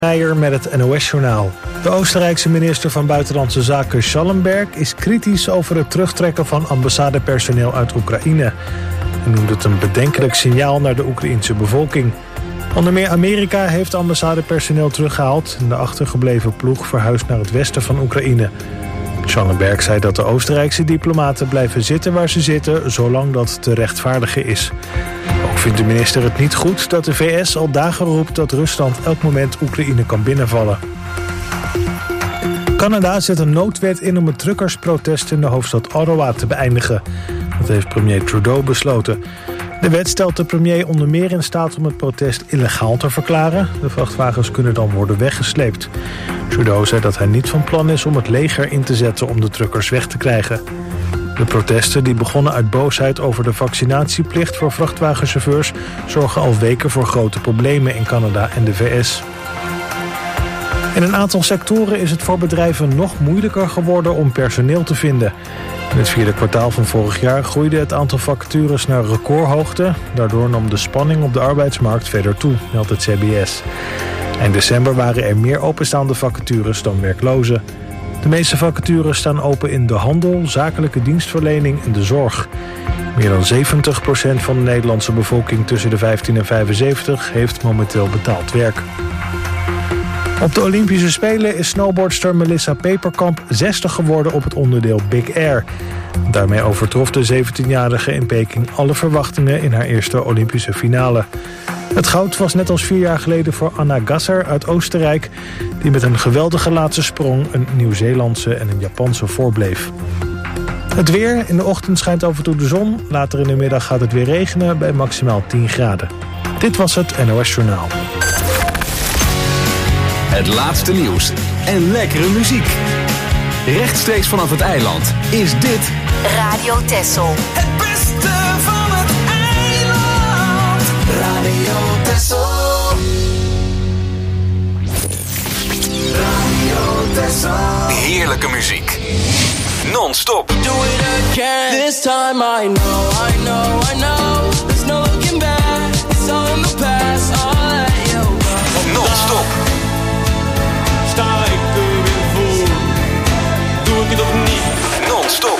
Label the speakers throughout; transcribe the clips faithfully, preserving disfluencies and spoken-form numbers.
Speaker 1: Meijer met het N O S-journaal. De Oostenrijkse minister van Buitenlandse Zaken Schallenberg is kritisch over het terugtrekken van ambassadepersoneel uit Oekraïne. Hij noemt het een bedenkelijk signaal naar de Oekraïense bevolking. Onder meer Amerika heeft ambassadepersoneel teruggehaald en de achtergebleven ploeg verhuist naar het westen van Oekraïne. Schallenberg zei dat de Oostenrijkse diplomaten blijven zitten waar ze zitten, zolang dat te rechtvaardigen is. Ook vindt de minister het niet goed dat de V S al dagen roept dat Rusland elk moment Oekraïne kan binnenvallen. Canada zet een noodwet in om het truckersprotest in de hoofdstad Ottawa te beëindigen. Dat heeft premier Trudeau besloten. De wet stelt de premier onder meer in staat om het protest illegaal te verklaren. De vrachtwagens kunnen dan worden weggesleept. Trudeau zei dat hij niet van plan is om het leger in te zetten om de truckers weg te krijgen. De protesten, die begonnen uit boosheid over de vaccinatieplicht voor vrachtwagenchauffeurs, zorgen al weken voor grote problemen in Canada en de V S. In een aantal sectoren is het voor bedrijven nog moeilijker geworden om personeel te vinden. In het vierde kwartaal van vorig jaar groeide het aantal vacatures naar recordhoogte. Daardoor nam de spanning op de arbeidsmarkt verder toe, meldt het C B S. In december waren er meer openstaande vacatures dan werklozen. De meeste vacatures staan open in de handel, zakelijke dienstverlening en de zorg. Meer dan zeventig procent van de Nederlandse bevolking tussen de vijftien en vijfenzeventig heeft momenteel betaald werk. Op de Olympische Spelen is snowboardster Melissa Peperkamp zestig geworden op het onderdeel Big Air. Daarmee overtrof de zeventienjarige in Peking alle verwachtingen in haar eerste Olympische finale. Het goud was net als vier jaar geleden voor Anna Gasser uit Oostenrijk, die met een geweldige laatste sprong een Nieuw-Zeelandse en een Japanse voorbleef. Het weer, in de ochtend schijnt af en toe de zon, later in de middag gaat het weer regenen bij maximaal tien graden. Dit was het N O S-journaal.
Speaker 2: Het laatste nieuws en lekkere muziek. Rechtstreeks vanaf het eiland is dit
Speaker 3: Radio Texel.
Speaker 4: Het beste van het eiland. Radio Texel. Radio Texel.
Speaker 2: heerlijke muziek. Non-stop.
Speaker 4: Do it again. This time I know, I know, I know. There's no looking back. It's all in the past. I'll let you go.
Speaker 2: Non-stop.
Speaker 5: Sta ik er weer voor? Doe ik het of niet?
Speaker 2: Non-stop.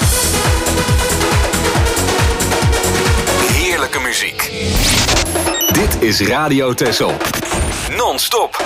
Speaker 2: Heerlijke muziek. Dit is Radio Texel. Non-stop.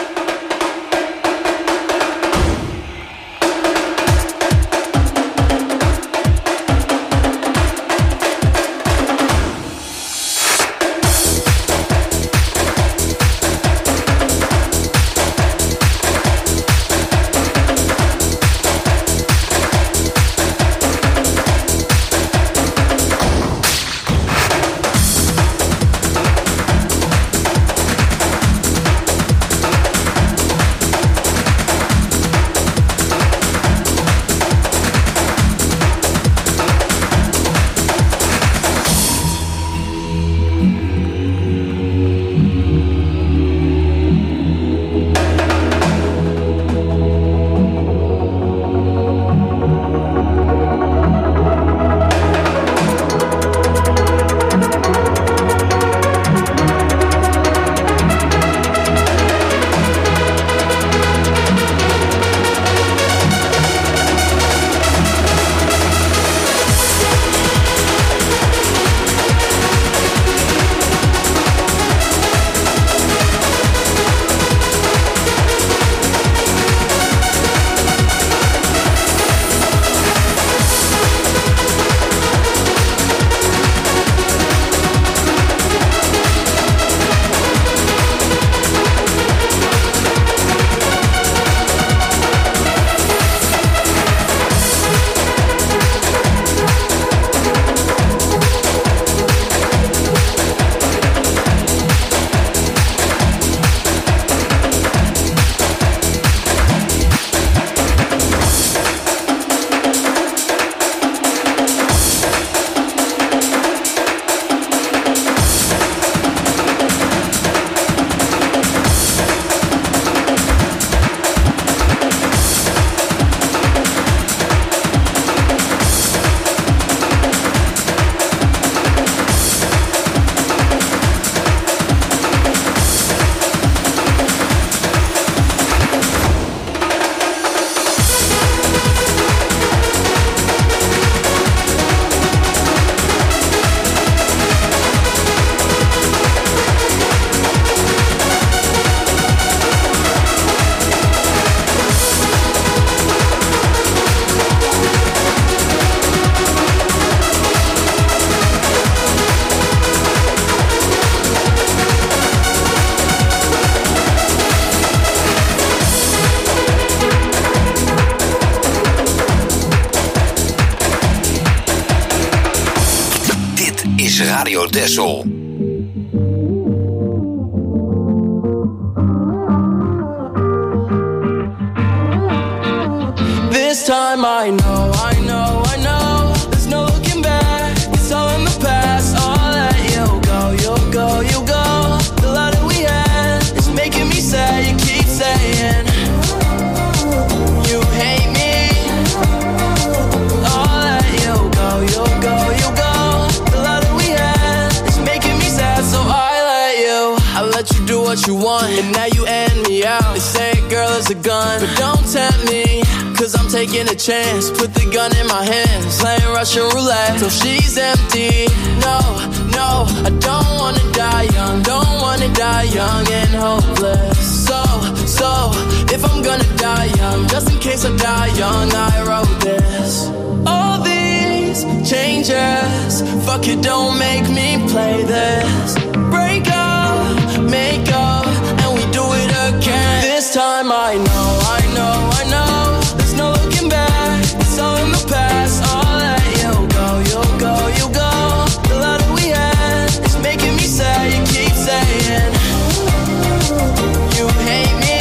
Speaker 2: Radio Dessel.
Speaker 4: This time I know, I know, I know. There's no looking back. It's all in the past. I'll let you go, you'll go, you go. The love that we had is making me sad. You keep saying you hate me. I'll let you go, you'll go, you go. The love that we had is making me sad, so I let you. I let you do what you want, and now you end me out. They say a girl is a gun, but don't tempt me. Cause I'm taking a chance, put the gun in my hands, playing Russian roulette till she's empty. No, no, I don't wanna die young, don't wanna die young and hopeless. So, so, if I'm gonna die young, just in case I die young, I wrote this. All these changes, fuck it, don't make me play this. Break up, make up, and we do it again. This time I know, I know, I know. No looking back, it's all in the past. I'll let you go, you'll go, you go. The love that we had is making me sad. You keep saying you hate me.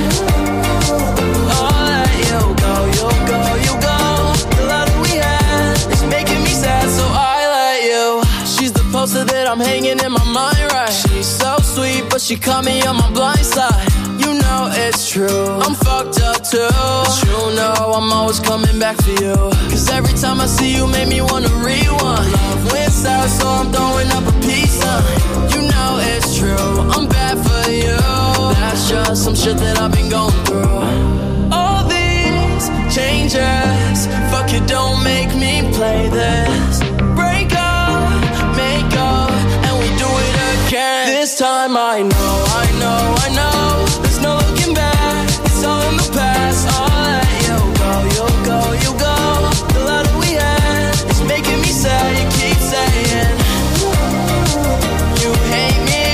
Speaker 4: I'll let you go, you'll go, you go. The love that we had is making me sad, so I let you. She's the poster that I'm hanging in my mind, right? She's so sweet, but she caught me on my blind side. You know it's true, I'm fucked up too. But you know I'm always coming back for you. Cause every time I see you make me wanna rewind. Love went south, so I'm throwing up a peace sign. You know it's true, I'm bad for you. That's just some shit that I've been going through. All these changes, fuck it, don't make me play this. Break up, make up, and we do it again. This time I know, I know, I know. No looking back, it's all in the past. I'll let you go, you'll go, you go. The love that we had is making me sad. You keep saying you hate me.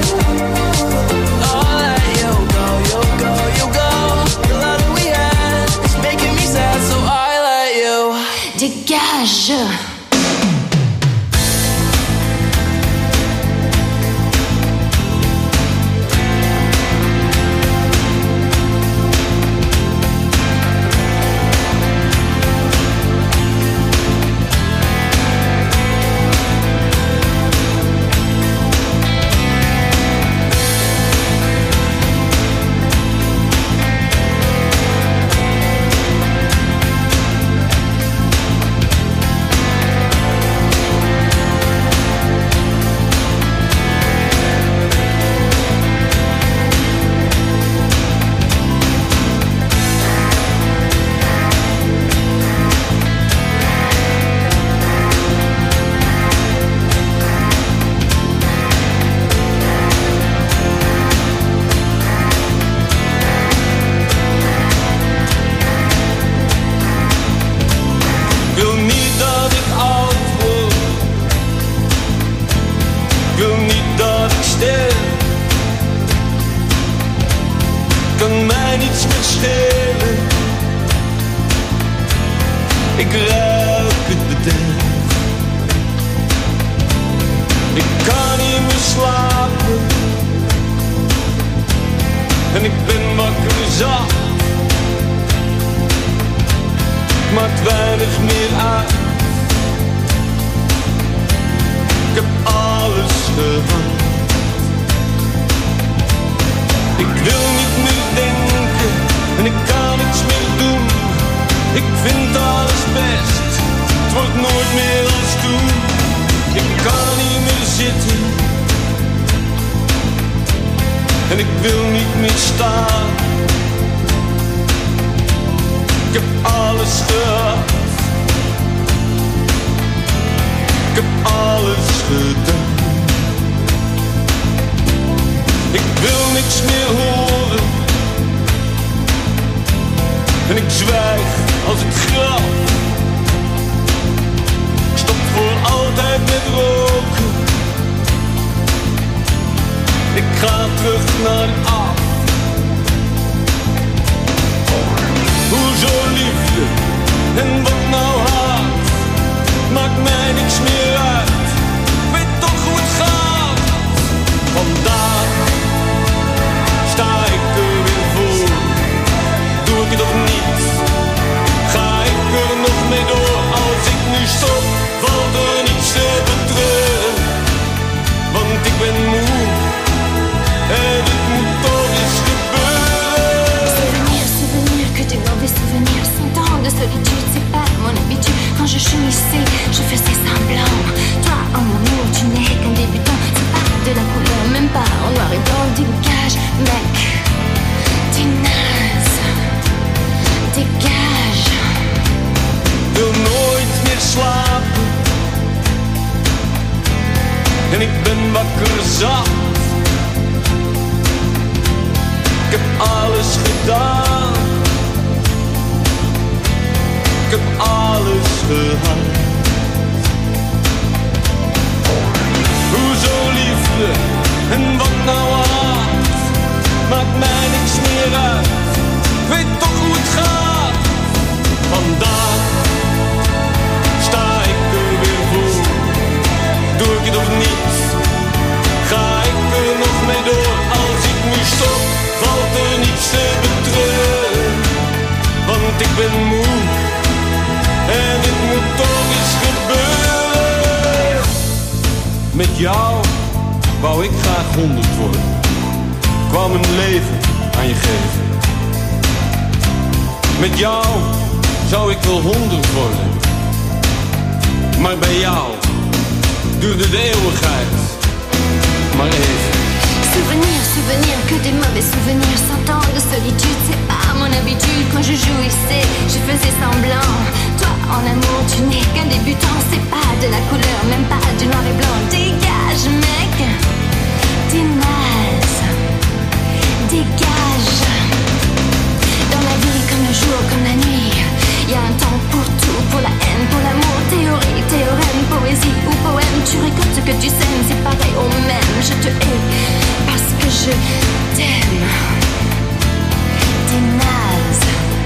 Speaker 4: I'll let you go, you'll go, you go. The love that we had is making me sad, so I let you.
Speaker 3: Dégage.
Speaker 5: En wat nou haat, maakt mij niks meer uit. Weet dag. Ik heb alles gehad. Hoezo liefde en wat nou haat? Maakt mij niks meer uit, ik weet toch hoe het gaat. Vandaag sta ik er weer voor. Doe ik het of niet, ga ik er nog mee door. Als ik nu stop, valt er niets te betreuren. Want ik ben moe en het moet toch eens gebeuren. Met jou wou ik graag honderd worden. Kwam een leven aan je geven. Met jou zou ik wel honderd worden. Maar bij jou duurde de eeuwigheid maar even.
Speaker 3: Souvenirs, souvenirs, que des mauvais souvenirs. Cent ans de solitude, c'est pas mon habitude. Quand je jouissais, je faisais semblant. Toi, en amour, tu n'es qu'un débutant. C'est pas de la couleur, même pas du noir et blanc. Dégage, mec, t'es naze. Dégage. Dans la vie, comme le jour, comme la nuit, y a un temps pour tout, pour la haine, pour l'amour. Théorie, théorème, poésie ou poème. Tu récoltes ce que tu sèmes, c'est pareil au même. Je te hais parce que je t'aime. T'es naze.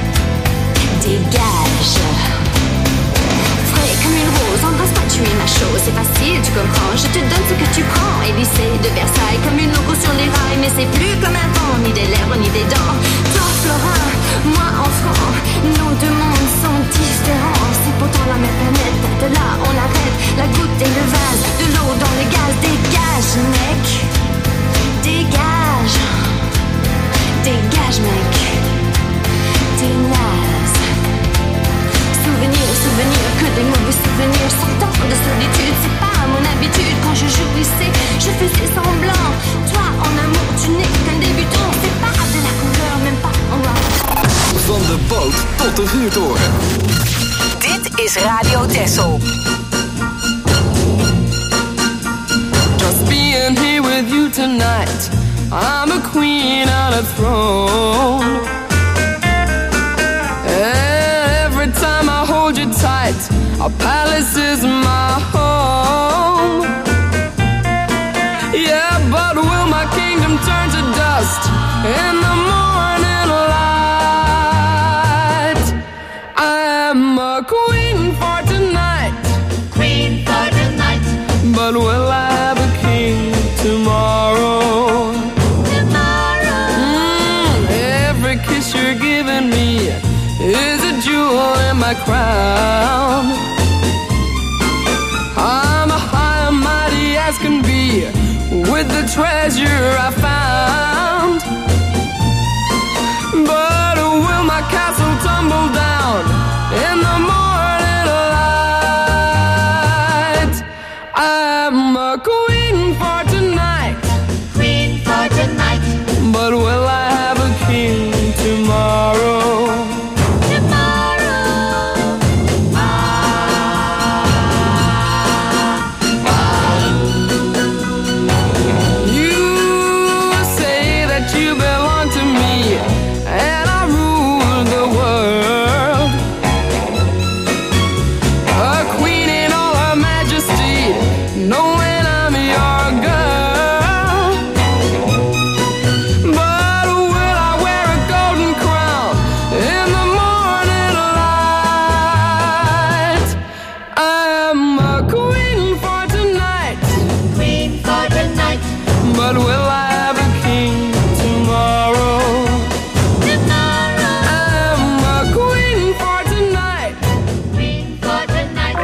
Speaker 3: Dégage. Frais comme une rose, embrasse-moi, tu es ma chose. C'est facile, tu comprends, je te donne ce que tu prends. Élysée de Versailles, comme une loco sur les rails. Mais c'est plus comme un vent, ni des lèvres, ni des dents. Toi, Florin, moi, enfant. Nos deux mondes sont différents. C'est pourtant la même planète. De là, on arrête la goutte et le vase. De l'eau dans le gaz. Dégage, mec. Dégage. Dégage, mec. T'es naze. Souvenirs, souvenirs, que des mauvais souvenirs. Cent ans de solitude, c'est pas mon habitude. Quand je jouissais, je faisais semblant. Toi, en amour, tu n'es qu'un débutant. C'est pas de la couleur, même pas en noir.
Speaker 2: Van de boot tot de vuurtoren.
Speaker 6: Dit is Radio Texel.
Speaker 4: Just being here with you tonight, I'm a queen on a throne. Every time I hold you tight, our palace is my home. Yeah, but will my kingdom turn to dust in the morning light? I'm a queen for tonight,
Speaker 3: Queen for tonight,
Speaker 4: but will I have a king tomorrow?
Speaker 3: tomorrow.
Speaker 4: Mm, every kiss you're giving me is a jewel in my crown. I'm a high and mighty as can be with the treasure I found. But will my castle tumble down in the morning light? I'm a queen for tonight,
Speaker 3: Queen for tonight,
Speaker 4: but will I have a king tomorrow?
Speaker 3: tomorrow. Ah, ah.
Speaker 4: You say that you belong to me and I rule the world. A queen in all her majesty, knowing I'm your girl. But will I wear a golden crown in the morning light? I'm a queen for tonight,
Speaker 3: Queen for tonight,
Speaker 4: but will I have a king tomorrow?
Speaker 3: tomorrow.
Speaker 4: I'm a queen for tonight.
Speaker 3: Queen for tonight.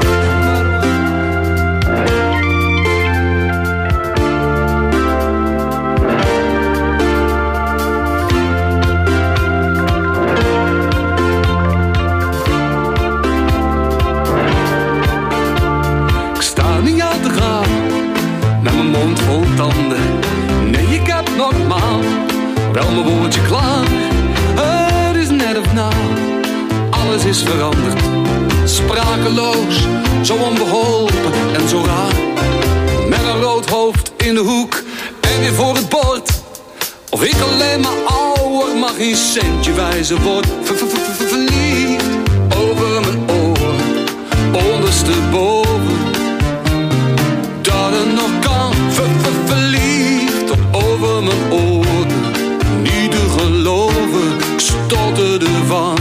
Speaker 5: Ik sta niet aan te gaan, met mijn mond vol tanden. Nee, ik heb normaal wel mijn woordje klaar. Het is net of na, alles is veranderd. Sprakeloos, zo onbeholpen en zo raar. Met een rood hoofd in de hoek en weer voor het bord. Of ik alleen maar ouder mag geen centje wijzen, word ver, ver, ver, ver, verliefd. Over mijn oren, ondersteboven. Dat het nog kan, ver, ver, verliefd. Tot over mijn oren, niet te geloven, ik stotterde van.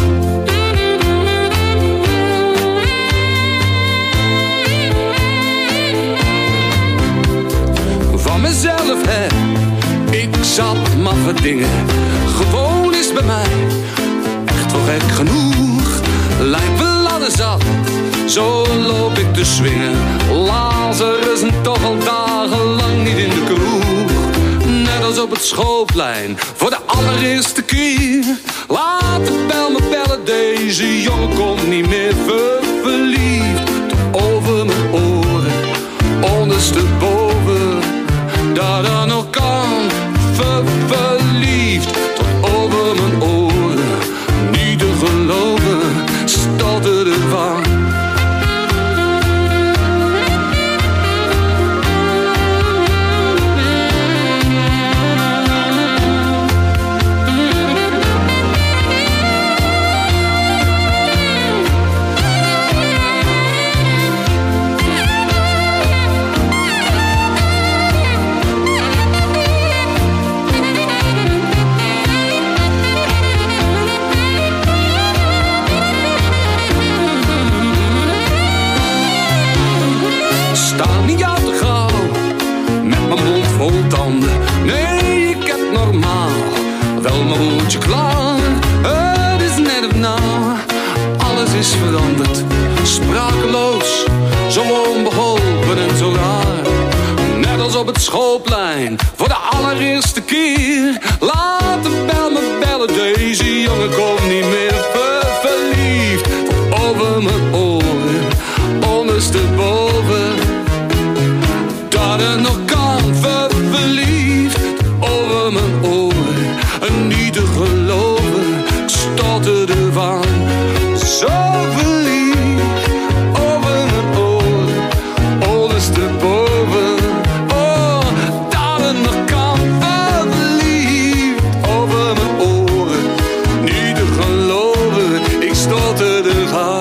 Speaker 5: Van mezelf, hè, ik zat maffe dingen. Gewoon is bij mij echt wel gek genoeg. Lijkt wel ladder zat, zo loop ik te swingen. Lazarus en toch al dagenlang niet in de kroeg. Net als op het schoolplein, voor de allereerste keer. Laat de bel me bellen, deze jongen komt niet meer ver, verliefd. Tot over mijn oren, ondersteboven. Dat er nog kan, ver, verliefd. Tot over mijn oren, niet te geloven, stotterde van. Nee, ik heb normaal wel mijn woordje klaar. Het is net of nou, alles is veranderd. Sprakeloos, zo onbeholpen en zo raar. Net als op het schoolplein, voor de allereerste keer. Laat de bel me bellen, deze jongen komt niet meer ver, verliefd. Tot over mijn oren, ondersteboven. Dat er nog kan, ver, verliefd. Over mijn oren, en niet te geloven, ik stotterde van. Zo verliefd, over mijn oren, ondersteboven. Oh, dat het nog kan, ver, verliefd. Over mijn oren, niet te geloven, ik stotterde van.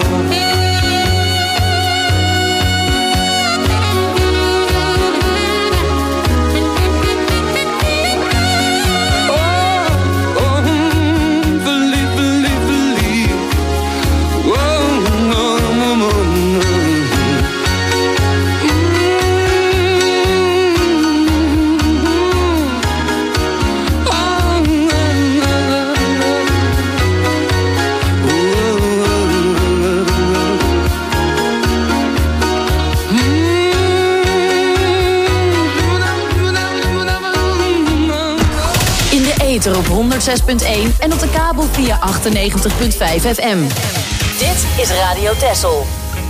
Speaker 6: Op honderd zes punt één en op de kabel via achtennegentig punt vijf F M. Dit is Radio Texel.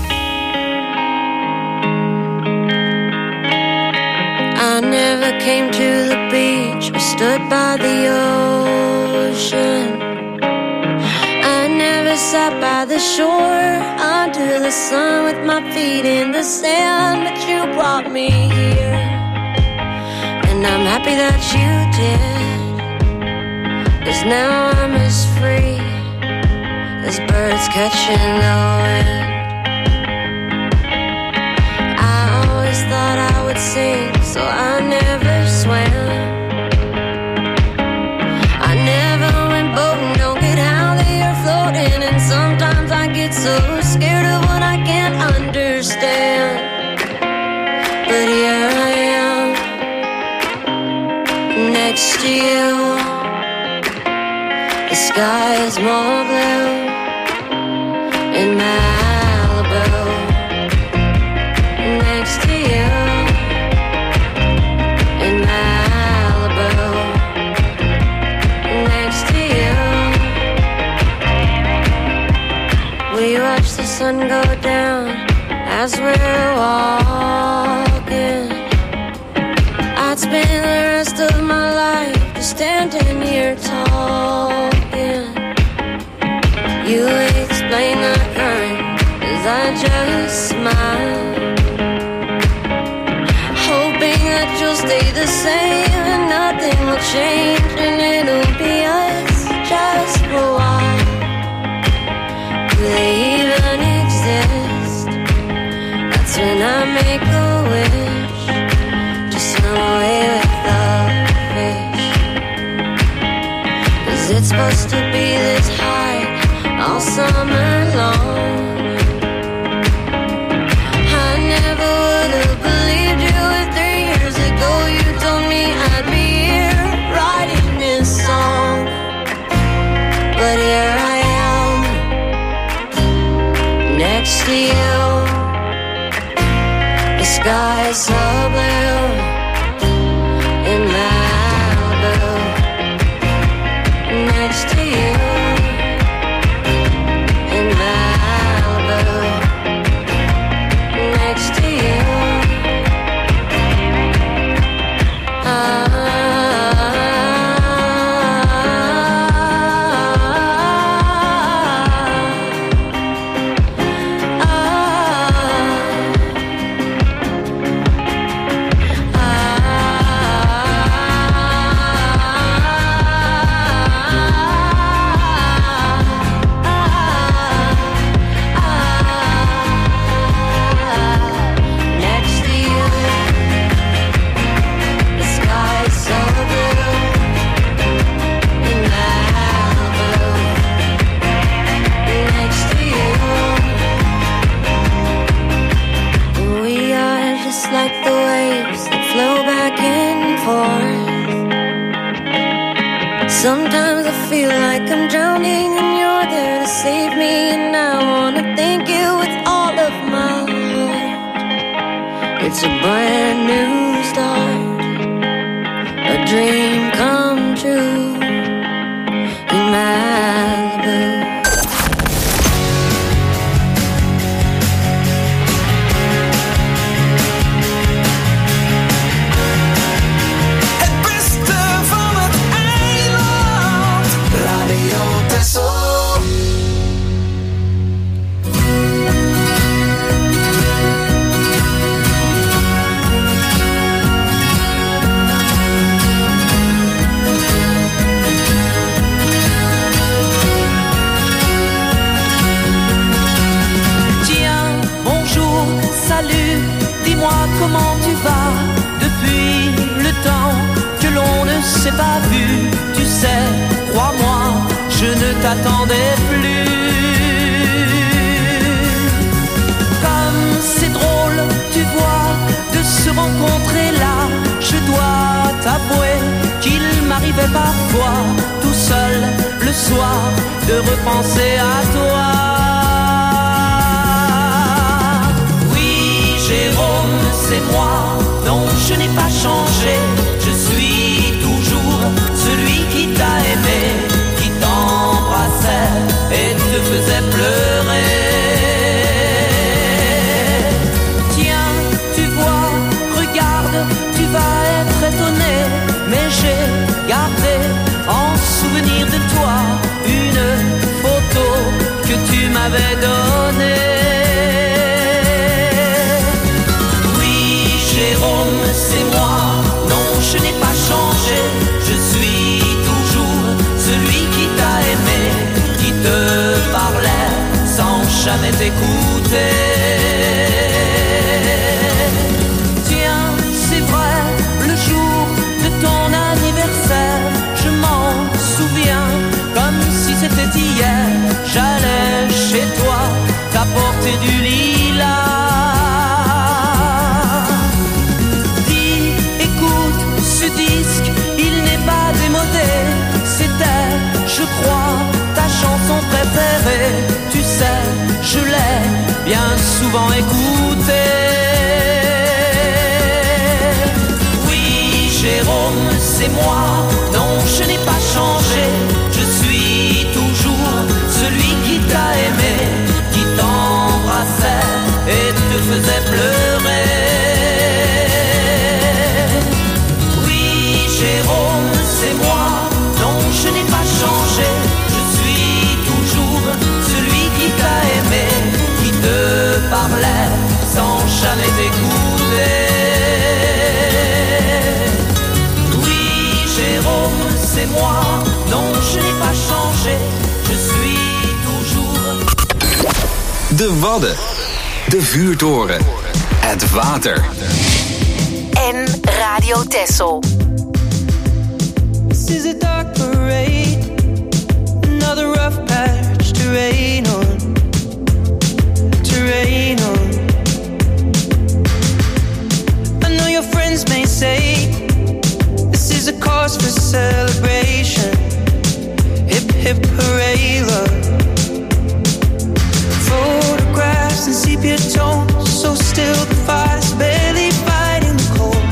Speaker 7: I never came to the beach or stood by the ocean. I never sat by the shore under the sun with my feet in the sand, but you brought me here, and I'm happy that you did. 'Cause now I'm as free as birds catching the wind. I always thought I would sink, so I never swam. I never went boating, don't get out that you're floating. And sometimes I get so scared of what I can't understand. But here I am, next to you. The sky is more blue in Malibu, next to you in Malibu, next to you. We watch the sun go down as we're walking. I'd spend the rest of my life just standing here talking. You explain the current as I just smile, hoping that you'll stay the same and nothing will change and it'll be us, supposed to be this high all summer long. I never would have believed you if three years ago you told me I'd be here writing this song. But here I am, next to you. The sky's so blue in Malibu, next to you in Malibu, next to you. Ah. Like the waves that flow back and forth. Sometimes I feel like I'm drowning and you're there to save me, and I wanna thank you with all of my heart. It's a brand new start, a dream come true in Malibu.
Speaker 8: Comment tu vas depuis le temps que l'on ne s'est pas vu? Tu sais, crois-moi, je ne t'attendais plus. Comme c'est drôle, tu vois, de se rencontrer là. Je dois t'avouer qu'il m'arrivait parfois, tout seul le soir, de repenser à toi. Jérôme, c'est moi, non je n'ai pas changé. Je suis toujours celui qui t'a aimé, qui t'embrassait et te faisait pleurer. Tiens, tu vois, regarde, tu vas être étonné, mais j'ai gardé en souvenir de toi une photo que tu m'avais donnée. Jérôme, c'est moi, non je n'ai pas changé. Je suis toujours celui qui t'a aimé, qui te parlait sans jamais t'écouter. Tiens, c'est vrai, le jour de ton anniversaire, je m'en souviens comme si c'était hier. J'allais chez toi t'apporter du lilas. Ce disque, il n'est pas démodé. C'était, je crois, ta chanson préférée. Tu sais, je l'ai bien souvent écoutée. Oui, Jérôme, c'est moi. Non, je n'ai pas changé. Je suis toujours celui qui t'a aimé, qui t'embrassait et te faisait pleurer. Jérôme, c'est moi, non je n'ai pas changé. Je suis toujours celui qui t'a aimé, qui te parlait sans jamais t'écouter. Oui, Jérôme, c'est moi, non je n'ai pas changé. Je suis toujours...
Speaker 2: De Wadden, de vuurtoren, het water.
Speaker 6: En Radio Texel.
Speaker 8: This is a dark parade.
Speaker 9: celebration. Hip hip hooray, love. Photographs and sepia tones, so still the fire's barely fighting the cold.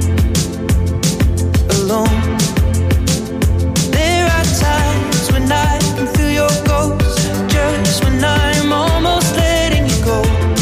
Speaker 9: Alone. There are times when I can feel your ghost, just when I'm almost letting you go.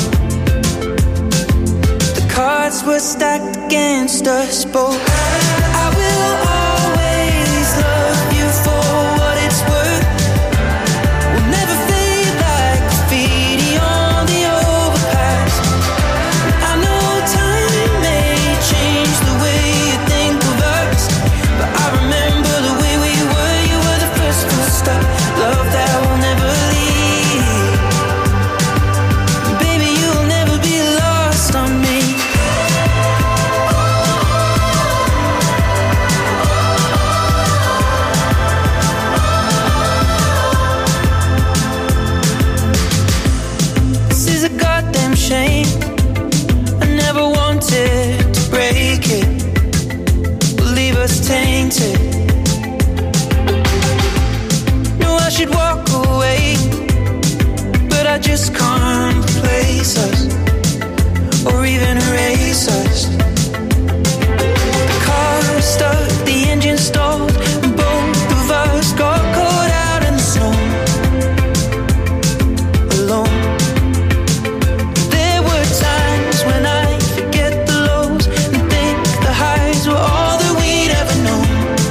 Speaker 9: The cards were stacked against us both. I will always love you for what it's worth. We'll never fade like graffiti on the overpass. I know time may change the way you think of us, but I remember the way we were. You were the first full stop, love that will never leave. Baby, you'll never be lost on me. This is a goddamn shame. I never wanted to break it, leave us tainted. No, I should walk away, but I just can't replace us, or even erase us. The car stuck, the engine stalled, and both of us got caught out in the snow. Alone. There were times when I forget the lows and think the highs were all that we'd ever known.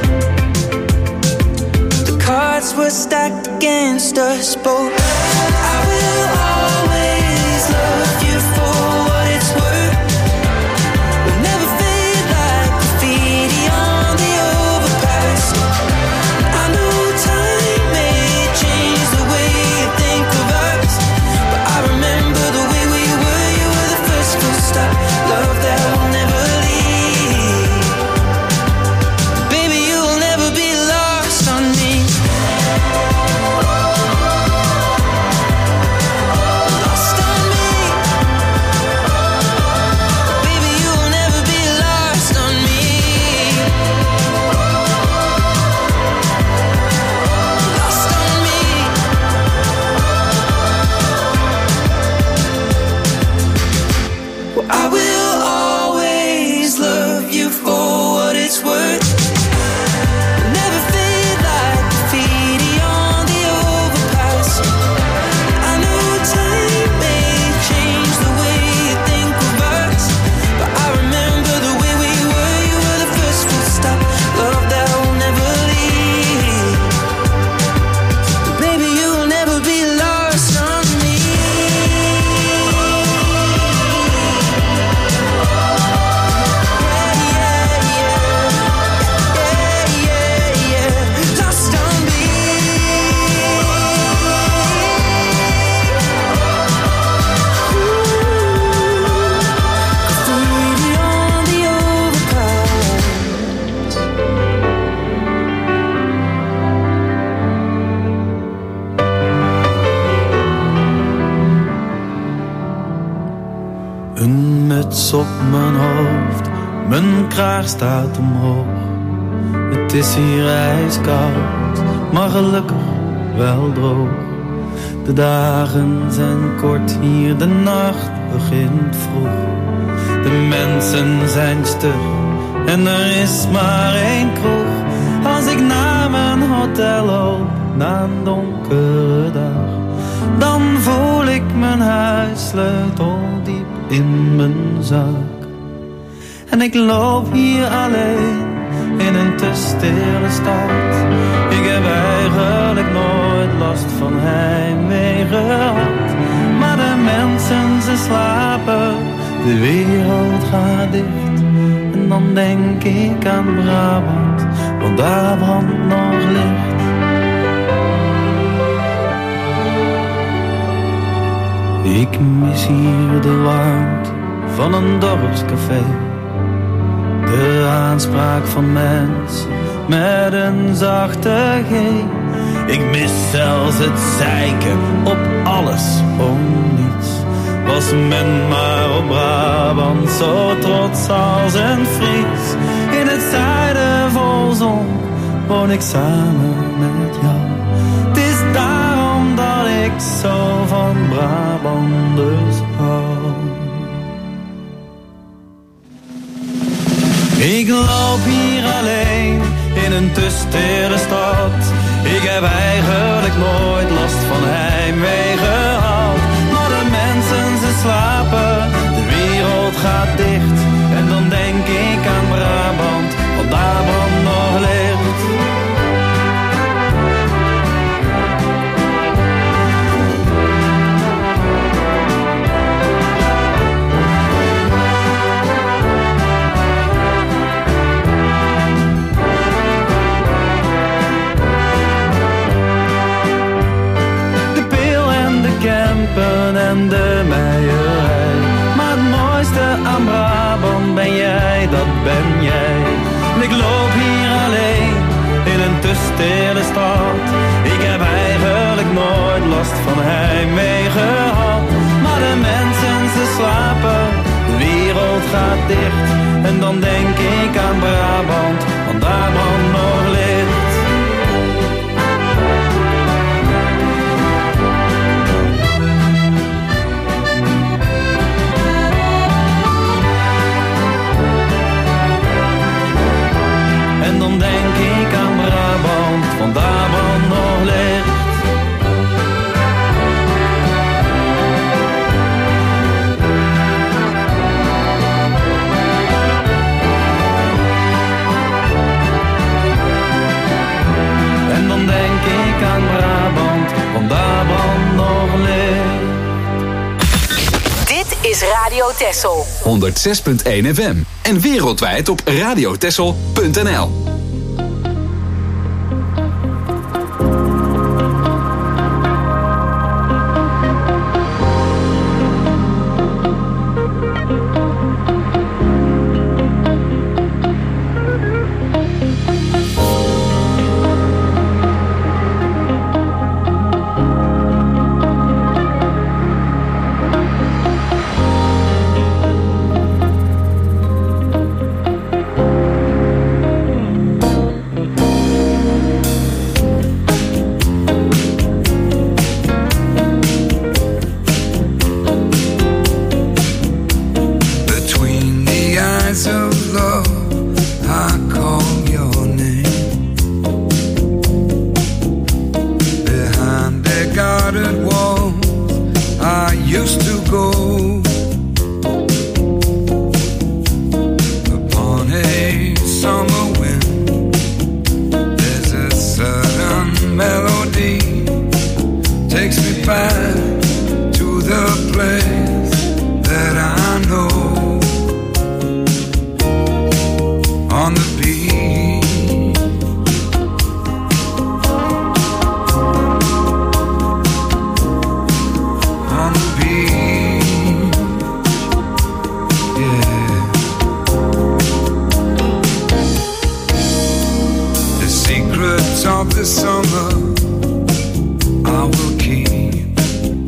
Speaker 9: The cards were stacked against us both. I will always love you for what it's worth. We'll never fade like graffiti on the overpass. I know time may change the way you think of us, but I remember the way we were. You were the first full stop, love that will never leave. Baby, you'll never be lost on me. Lost on me. Baby, you'll never be lost on me. Lost on me. Well, I will always love you for what it's worth. Never fade like graffiti on the overpass. I know time may change the way you think of us, but I remember the way we were. You were the first full stop, love that will never leave. Baby, you'll never be lost on me. Yeah, yeah, yeah. Yeah, yeah, yeah. Lost on me. Graffiti on the overpass.
Speaker 10: Een muts op mijn hoofd, mijn kraag staat omhoog. Het is hier ijskoud, maar gelukkig wel droog. De dagen zijn kort hier, de nacht begint vroeg. De mensen zijn stug en er is maar één kroeg. Als ik naar mijn hotel loop, na een donkere dag, dan voel ik mijn huissleutel diep in mijn zak. En ik loop hier alleen in een te stille stad. Ik heb eigenlijk nooit last van heimwee gehad. Maar de mensen, ze slapen, de wereld gaat dicht. En dan denk ik aan Brabant, want daar brandt nog licht. Ik mis hier de warmte van een dorpscafé. De aanspraak van mensen met een zachte G. Ik mis zelfs het zeiken op alles om niets. Was men maar op Brabant zo trots als een Fries. In het zuiden vol zon woon ik samen met jou. Het is daarom dat ik zo van Brabanders hou. Ik loop hier alleen in een te stille stad. Ik heb eigenlijk nooit last van heimwee gehad. Maar de mensen ze slapen, de wereld gaat dicht. En dan denk ik aan Brabant, want daar brandt nog licht. En de meierij. Maar het mooiste aan Brabant ben jij, dat ben jij. Ik loop hier alleen in een te stille stad. Ik heb eigenlijk nooit last van heimwee gehad. Maar de mensen ze slapen, de wereld gaat dicht. En dan denk ik aan Brabant, want daar brandt nog licht. En dan denk ik aan Brabant, want daar brandt nog licht. En dan denk ik aan Brabant, want daar brandt nog licht.
Speaker 6: Dit is Radio Texel.
Speaker 2: honderd zes punt één F M. En wereldwijd op radiotexel punt n l.
Speaker 11: Of the summer I will keep.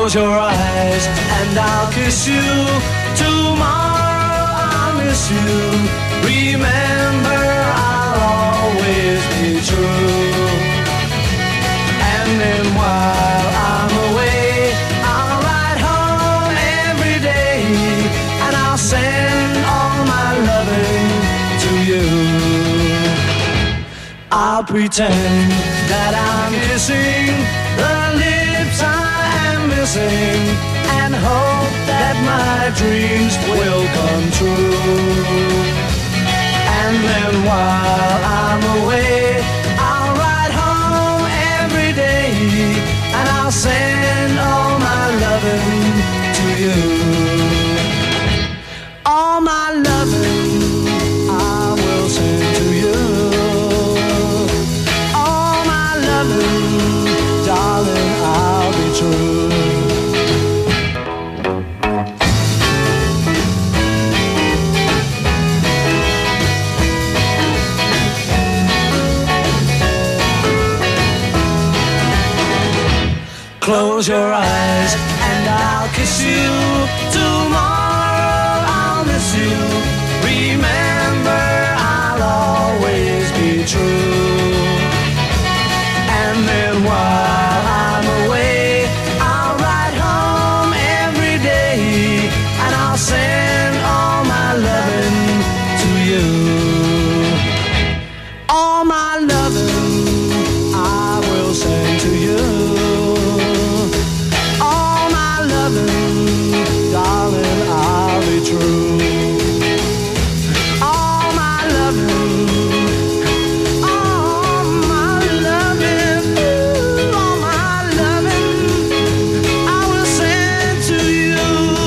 Speaker 11: Close your eyes and I'll kiss you. Tomorrow I'll miss you. Remember, I'll always be true. And then while I'm away, I'll ride home every day, and I'll send all my loving to you. I'll pretend that I'm kissing the lips I am missing, and hope that my dreams will come true. And then while I'm away, I'll ride home every day, and I'll send all my loving to you. All my loving I will send to you. All my loving, darling, I'll be true. Close your eyes and I'll kiss you. Tomorrow I'll miss you. Remember, I'll always be true. And then while I'm away, I'll ride home every day, and I'll send all my loving to you. All my loving I will send to you. Darling, I'll be true. All my loving, all my loving, ooh, all my loving, I will send to you.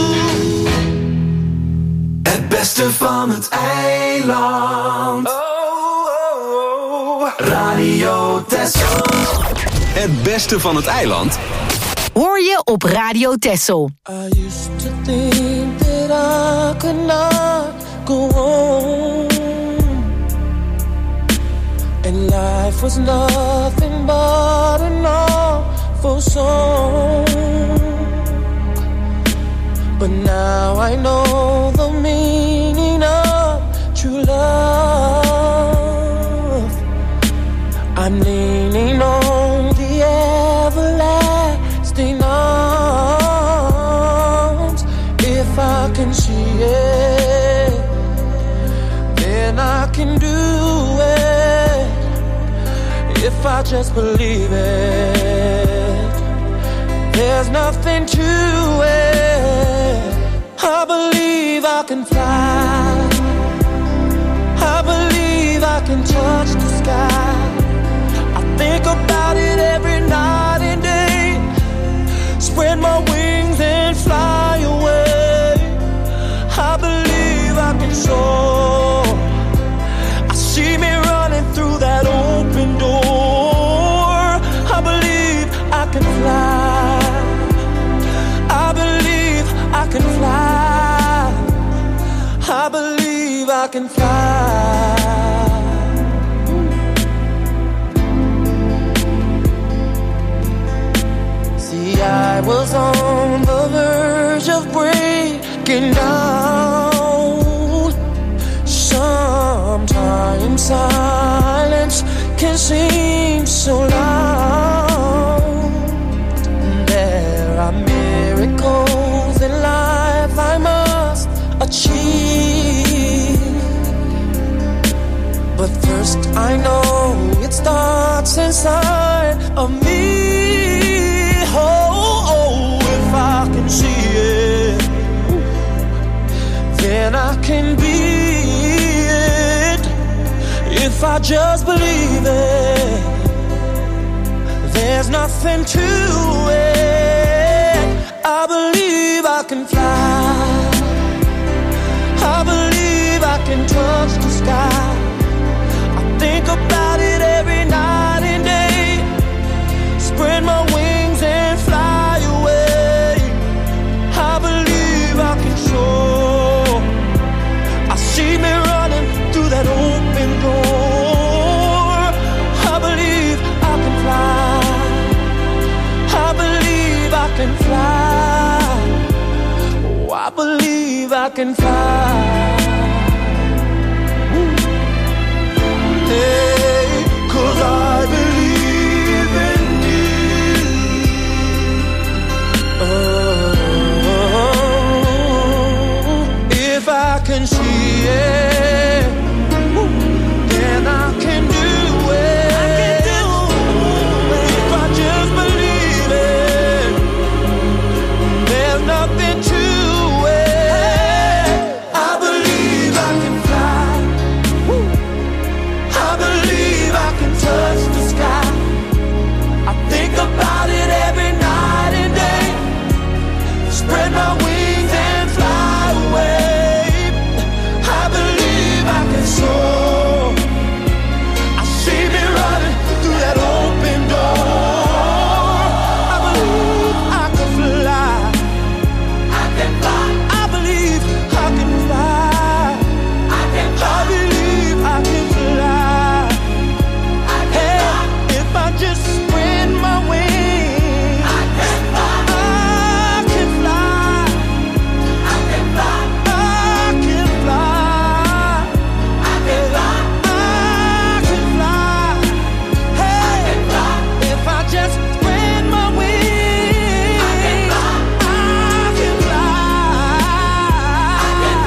Speaker 2: Het beste van het eiland. Oh, oh, oh. Radio Texel. Het beste van het eiland
Speaker 6: hoor je op Radio Texel.
Speaker 8: I used to think that I could not go on, and life was nothing but an awful song. But now I know the meaning of true love. I'm leaning on the everlasting arms. If I can see it, then I can do it. If I just believe it, there's nothing to it. I believe I can fly. I believe I can touch the sky. I think about it every night and day. Spread my wings and fly away. I believe I can soar. I see me running through that open door. I believe I can fly. I believe I can fly. I believe I can fly. See, I was on the verge of breaking down. Sometimes silence can seem so loud. There are miracles in life I must achieve. But first I know it starts inside of me. Oh, oh, if I can see it, then I can be it. If I just believe it, there's nothing to it. I believe I can fly. I believe I can touch the sky. I think about it every night and day. Spread my wings and fly away. I believe I can soar. I see me running through that open door. I believe I can fly. I believe I can fly.
Speaker 5: I can fly. Hey, 'cause I believe in you. Oh, if I can see it, then I can do it. I can do it. If I just believe it, there's nothing to it. I believe I can fly. I believe I can touch the sky. I think about it every night and day. Spread my wings and fly away. I believe I can soar. I see me running through that open door. I believe I can fly. I can fly. I believe I can fly. I can fly. I believe I can fly. I can fly. If I just spread my wings, I can fly. I can fly. I can fly. I can fly. I can fly. I can fly. Hey, if I just spread my wings, I can fly. I can fly. I can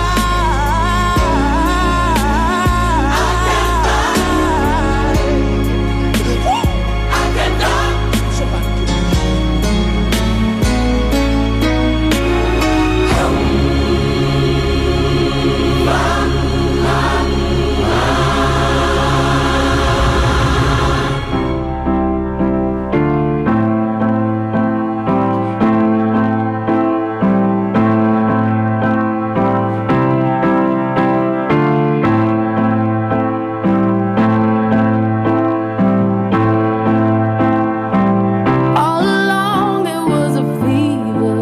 Speaker 5: all along there was a fever,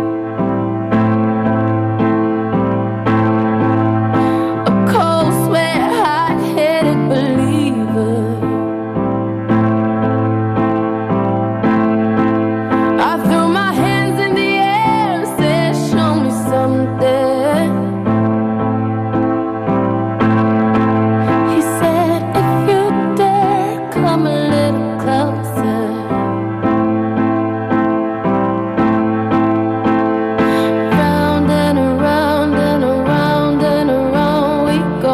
Speaker 5: a cold sweat, hot-headed believer. I threw my hands in the air and said, show me something. He said, if you dare, come a little closer. Round and around and around and around we go.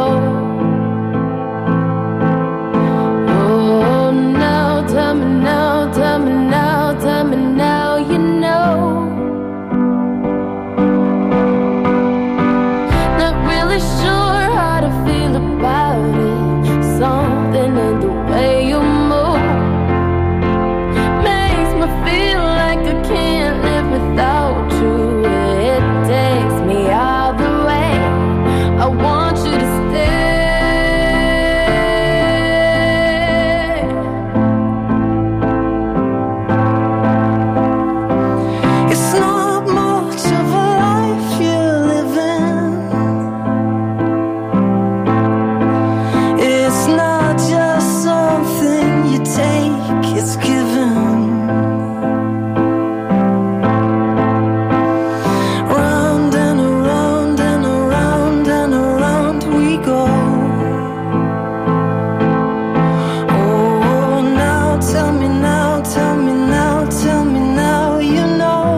Speaker 5: Oh, now tell me now, tell me now, tell me now, you know. Not really sure how to feel about it. Something in the way you move makes me feel like I can't live without you. It takes me all the way. I want you to stay. It's not much of a life you're living. It's not just something you take, it's given. Round and around and around and around we go. Oh, now tell me now, tell me now, tell me now, you know.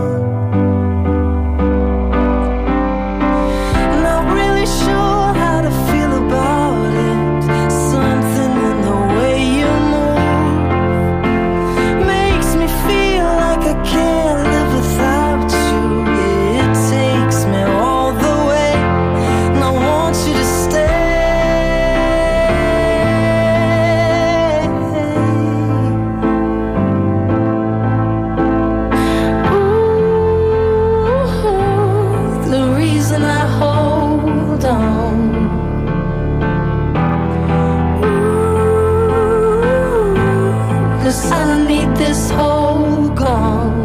Speaker 5: Not really sure how to feel about it. Something in the way you move makes me feel like I can't live without you. It takes me all the way, and I want you to stay. Ooh, the reason I hold on. Ooh, 'cause I need this whole gone.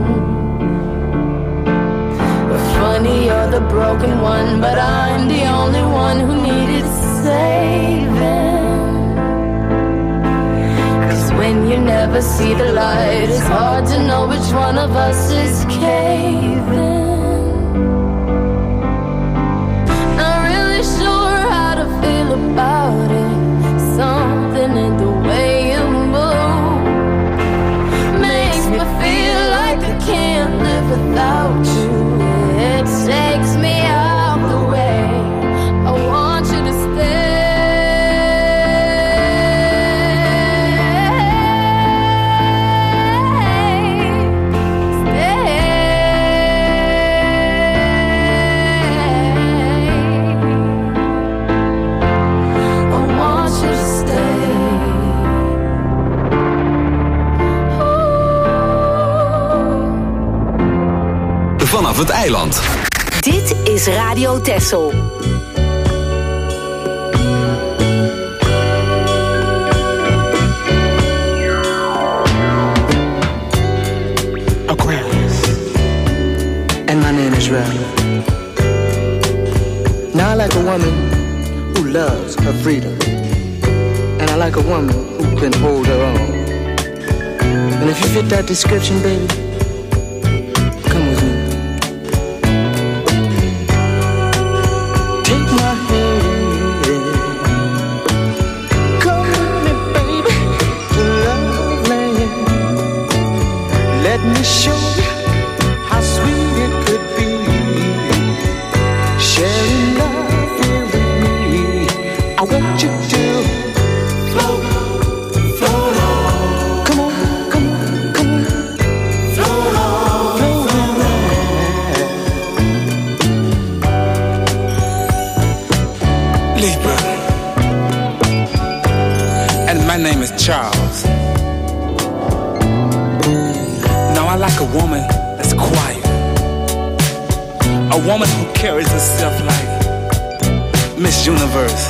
Speaker 5: Funny, you're the broken one, but I'm the only one who needed saving. 'Cause when you never see the light, it's hard to know which one of us is caving.
Speaker 2: het eiland.
Speaker 6: Dit is Radio Texel.
Speaker 12: Aquarius, and my name is Rel. Now I like a woman who loves her freedom, and I like a woman who can hold her own. And if you fit that description, baby, come with me. Take my hand, come with me, baby, to love land. Let me show you how sweet it could be, sharing love here with me. I want you to float, float on. Come on, come on, come on. Float on, float on.
Speaker 13: Libra, and my name is Charles. Now I like a woman that's quiet, a woman who carries herself like Miss Universe.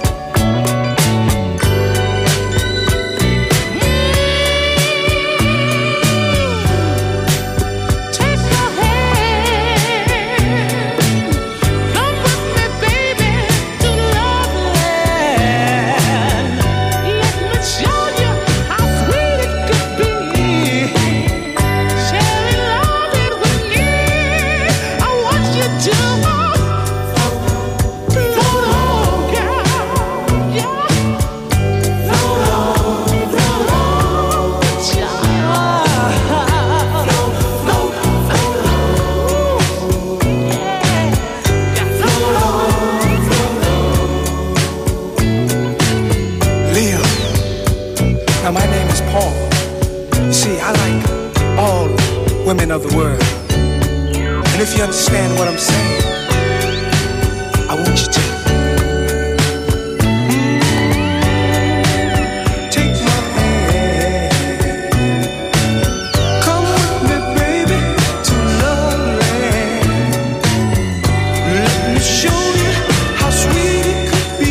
Speaker 13: Women of the world. And if you understand what I'm saying, I want you to take my hand. Come with me, baby, to love land. Let me show you how sweet it could be,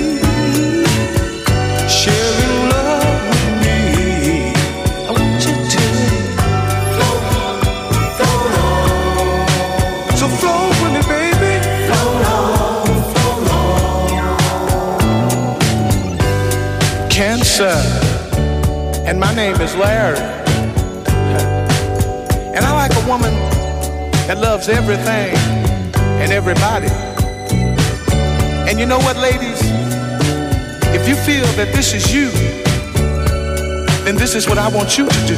Speaker 13: sharing love with me. I want you to Cancer, and my name is Larry. And I like a woman that loves everything and everybody. And you know what, ladies? If you feel that this is you, then this is what I want you to do.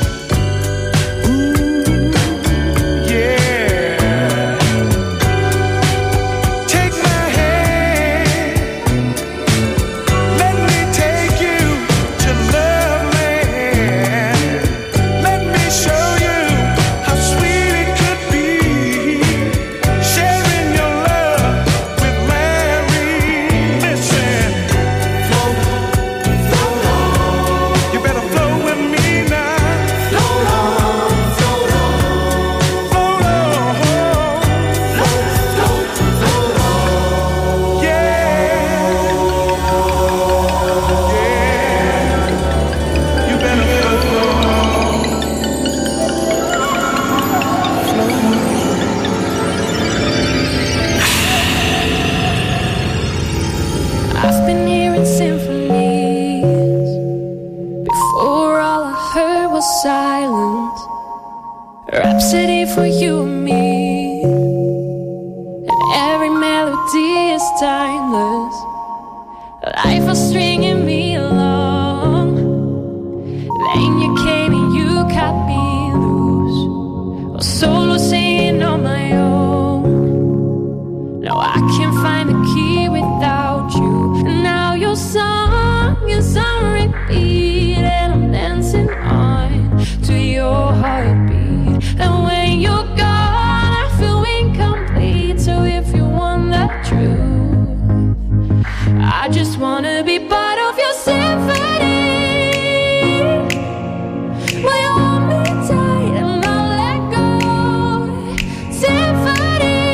Speaker 14: Rhapsody for you and me, and every melody is timeless. Life was stringing me along, then you came and you cut me loose. I was solo singing on my own. Now I can't find the key without you. And now your song is on repeat, and I'm dancing on to your heartbeat. And when you're gone, I feel incomplete. So if you want the truth, I just wanna be part of your symphony. Will you hold me tight and not let go? Symphony.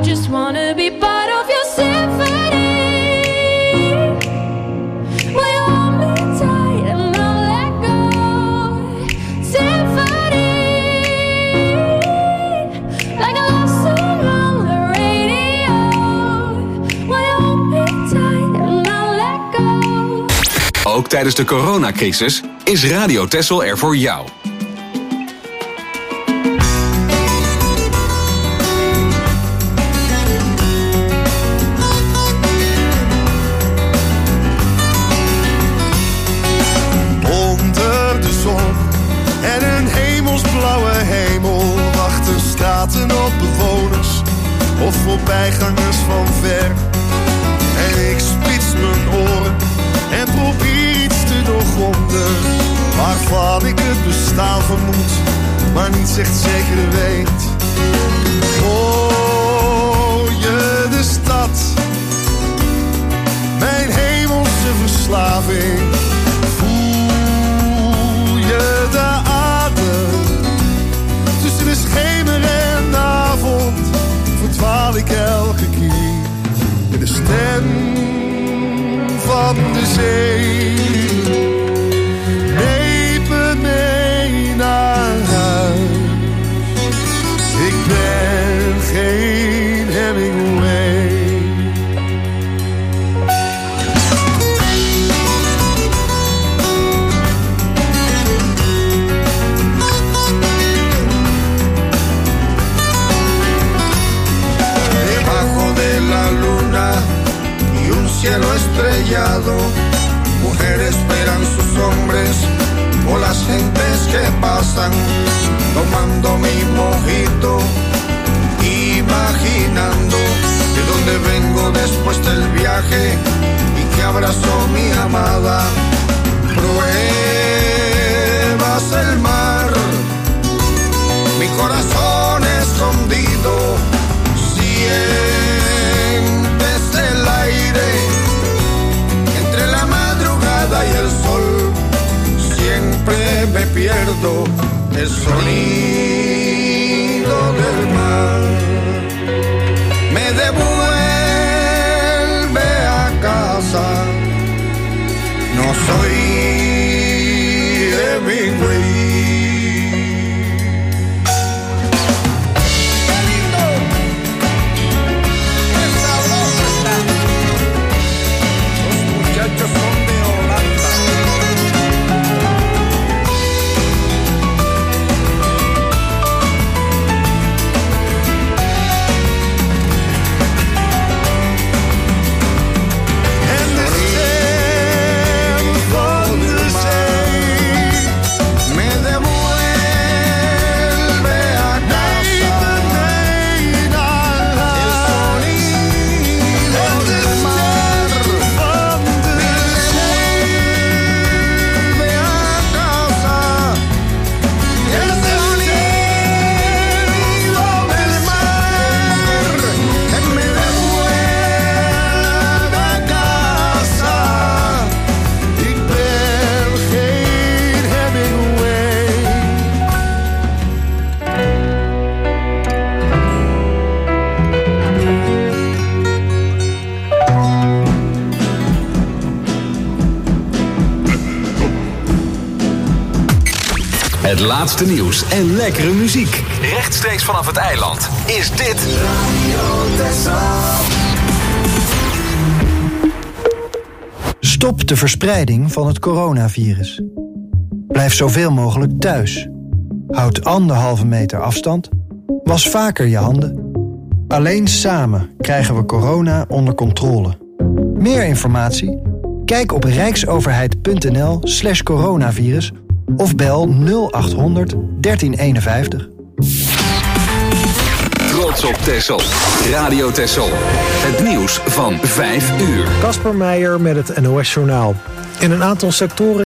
Speaker 14: just wanna be part of your symphony. Will you hold me tight and not let go? Symphony, like a love song on the radio. Will you hold me tight and not let go?
Speaker 2: Ook tijdens de coronacrisis is Radio Texel er voor jou.
Speaker 15: Onder de zon en een hemelsblauwe hemel wachten straten op bewoners of voorbijgangers van ver. En ik spits mijn oren en probeer iets te doorgronden waarvan ik het bestaan vermoed, maar niet echt zeker weet. Hoor je de stad, mijn hemelse verslaving? Voel je de adem tussen de schemer en de avond? Verdwaal ik elke keer in de stem van de zee. Neem me mee naar huis. Ik ben geen Hemingway.
Speaker 16: Debajo de la luna y un cielo estrellado, mujeres esperan sus hombres o las gentes que pasan, tomando mi mojito, imaginando de dónde vengo después del viaje y que abrazó mi amada. Pruebas el mar, mi corazón escondido, sientes el aire entre la madrugada y el sol. Siempre me pierdo el sonido del mar. Me devuelve a casa. No soy Hemingway.
Speaker 2: Het laatste nieuws en lekkere muziek. Rechtstreeks vanaf het eiland is dit Radio Texel.
Speaker 17: Stop de verspreiding van het coronavirus. Blijf zoveel mogelijk thuis. Houd anderhalve meter afstand. Was vaker je handen. Alleen samen krijgen we corona onder controle. Meer informatie? Kijk op rijksoverheid.nl slash coronavirus of bel nul achthonderd dertien eenenvijftig.
Speaker 2: Trots op Texel. Radio Texel. Het nieuws van vijf uur.
Speaker 1: Casper Meijer met het N O S Journaal. In een aantal sectoren